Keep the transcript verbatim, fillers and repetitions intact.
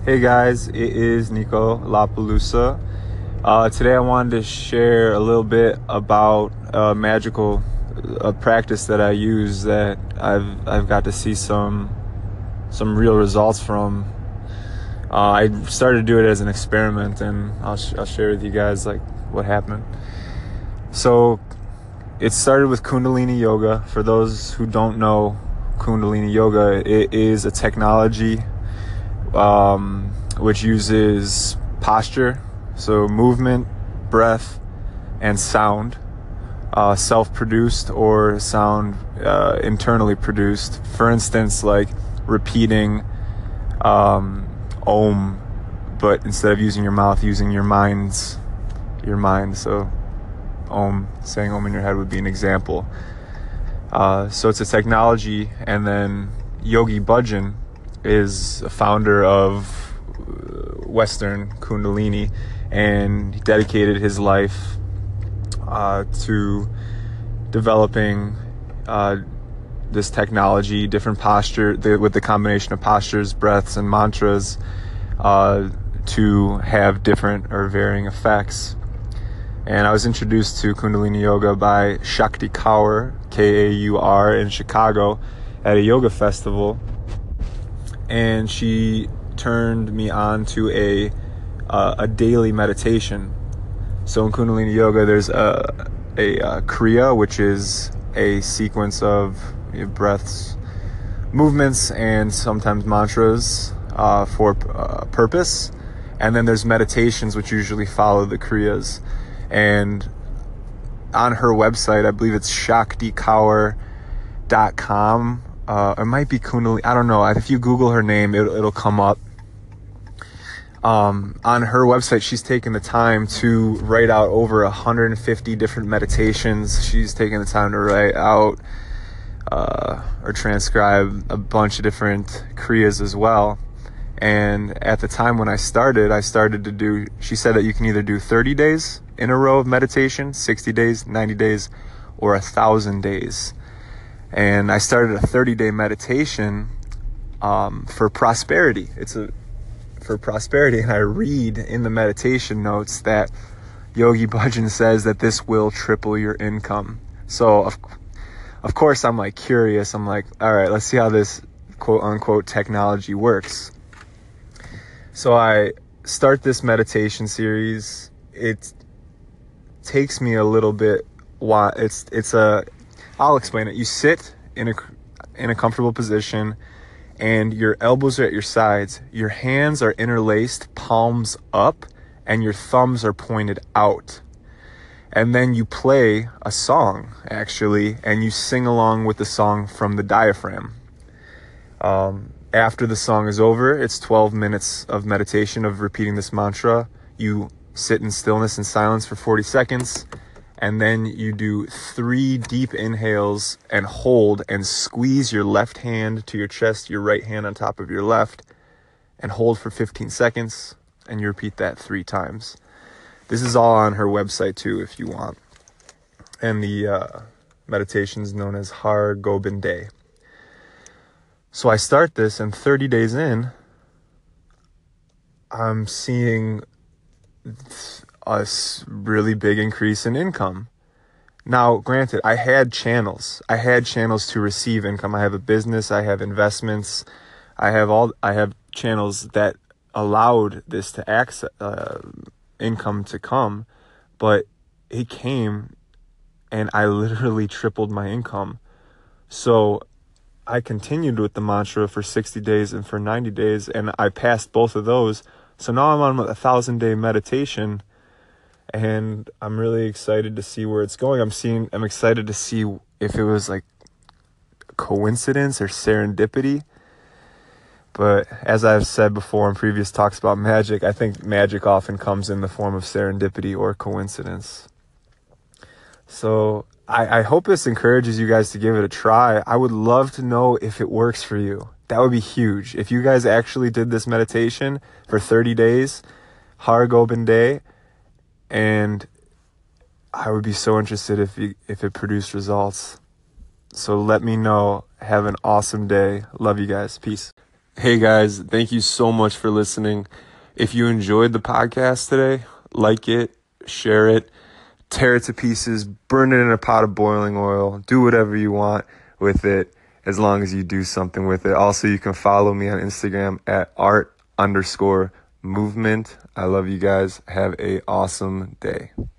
Hey guys, it is Nico LaPalooza. Uh, today I wanted to share a little bit about a magical a practice that I use that I've I've got to see some some real results from. Uh, I started to do it as an experiment, and I'll sh- I'll share with you guys like what happened. So it started with Kundalini Yoga. For those who don't know Kundalini Yoga, it is a technology um, which uses posture, so movement, breath, and sound, uh, self-produced or sound uh, internally produced. For instance, like repeating um, Om, but instead of using your mouth, using your mind's your mind. So Om, saying Om in your head would be an example. Uh, so it's a technology, and then Yogi Bhajan is a founder of Western Kundalini, and he dedicated his life uh, to developing uh, this technology, different posture, the, with the combination of postures, breaths, and mantras uh, to have different or varying effects. And I was introduced to Kundalini Yoga by Shakti Kaur, K A U R, in Chicago at a yoga festival. And she turned me on to a uh, a daily meditation. So in Kundalini Yoga, there's a, a, a Kriya, which is a sequence of you know, breaths, movements, and sometimes mantras uh, for uh, purpose. And then there's meditations, which usually follow the Kriyas. And on her website, I believe it's shakti kaur dot com. Uh, it might be Kundalini. I don't know. If you Google her name, it'll, it'll come up. Um, on her website, she's taken the time to write out over one hundred fifty different meditations. She's taken the time to write out uh, or transcribe a bunch of different Kriyas as well. And at the time when I started, I started to do, she said that you can either do thirty days in a row of meditation, sixty days, ninety days, or a thousand days. And I started a thirty-day meditation um, for prosperity. It's a for prosperity, and I read in the meditation notes that Yogi Bhajan says that this will triple your income. So of of course I'm like curious. I'm like, all right, let's see how this quote unquote technology works. So I start this meditation series. It takes me a little bit while it's it's a I'll explain it. You sit in a in a comfortable position, and your elbows are at your sides. Your hands are interlaced, palms up, and your thumbs are pointed out. And then you play a song, actually, and you sing along with the song from the diaphragm. Um, after the song is over, it's twelve minutes of meditation of repeating this mantra. You sit in stillness and silence for forty seconds. And then you do three deep inhales and hold and squeeze your left hand to your chest, your right hand on top of your left, and hold for fifteen seconds. And you repeat that three times. This is all on her website too, if you want. And the uh, meditation is known as Har Gobind Day. So I start this, and thirty days in, I'm seeing a really big increase in income. Now, granted, I had channels. I had channels to receive income. I have a business. I have investments. I have all. I have channels that allowed this to access uh, income to come, but it came, and I literally tripled my income. So I continued with the mantra for sixty days and for ninety days, and I passed both of those. So now I'm on a thousand day meditation, and I'm really excited to see where it's going. I'm seeing, I'm excited to see if it was like coincidence or serendipity. But as I've said before in previous talks about magic, I think magic often comes in the form of serendipity or coincidence. So I, I hope this encourages you guys to give it a try. I would love to know if it works for you. That would be huge. If you guys actually did this meditation for thirty days, Har Gobind Day, and I would be so interested if you, if it produced results. So let me know. Have an awesome day. Love you guys. Peace. Hey guys, thank you so much for listening. If you enjoyed the podcast today, like it, share it, tear it to pieces, burn it in a pot of boiling oil, do whatever you want with it as long as you do something with it. Also, you can follow me on Instagram at art underscore movement. I love you guys. Have a awesome day.